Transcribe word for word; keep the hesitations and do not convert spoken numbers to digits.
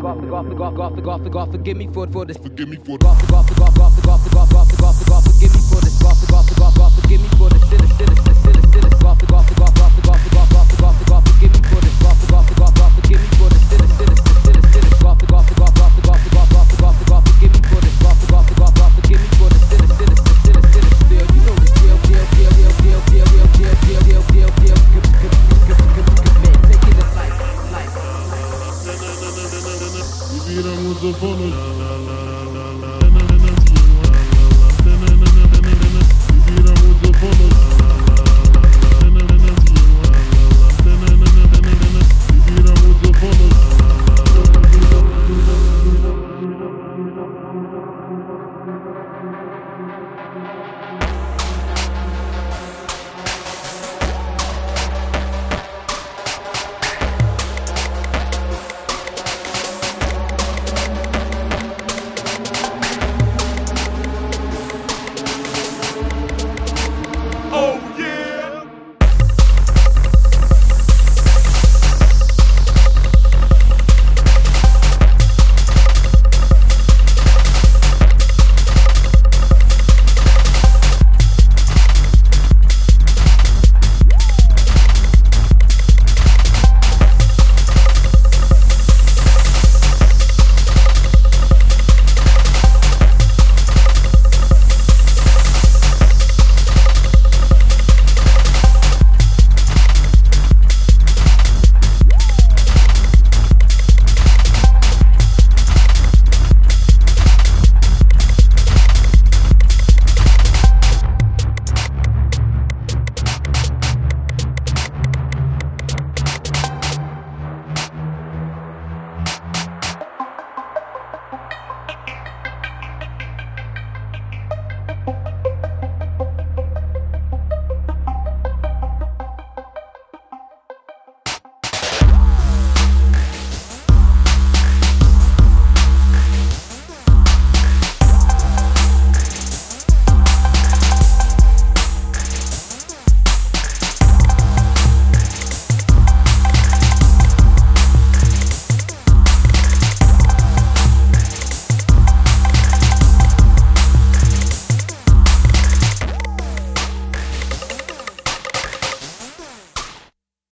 forgive me for for this. Forgive me for God, God, God, God, God, God, God, God, God, forgive me for this. God, God, God, God, forgive me for this. Silly, silly, silly, silly, silly. God, God, God, God, God, God, God, God, God, forgive me for this. God, God, God, God, forgive me for this. Silly, silly, silly, silly. God, God, God, God, God, God, God, God, God, forgive me for this. God, God, God, God, forgive me for this. Silly, silly, silly, silly. Deal, you know this deal, deal, deal, deal, deal, deal, deal, deal, deal, deal, deal. Taking it like, like. Vivere muso fono